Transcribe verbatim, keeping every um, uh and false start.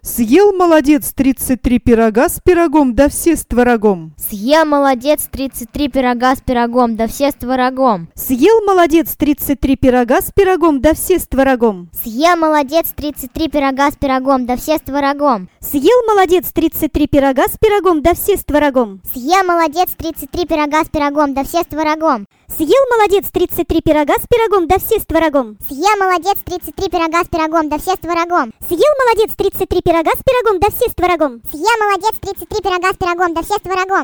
Съел молодец тридцать три пирога с пирогом, да все с творогом. Съел молодец тридцать три пирога с пирогом, да все с творогом. Съел молодец тридцать три пирога с пирогом, да все с творогом. Съел молодец тридцать три пирога с пирогом, да все с творогом. Съел молодец тридцать три пирога с пирогом, да все с творогом. Съел молодец тридцать три пирога с пирогом, да все с творогом. Съел молодец тридцать три пирога с пирогом, да все с творогом. Съел молодец тридцать три пирога с пирогом, да все с творогом. Съел молодец тридцать три пирога с пирогом, да все с творогом. Съел молодец тридцать три пирога с пирогом, да все с творогом.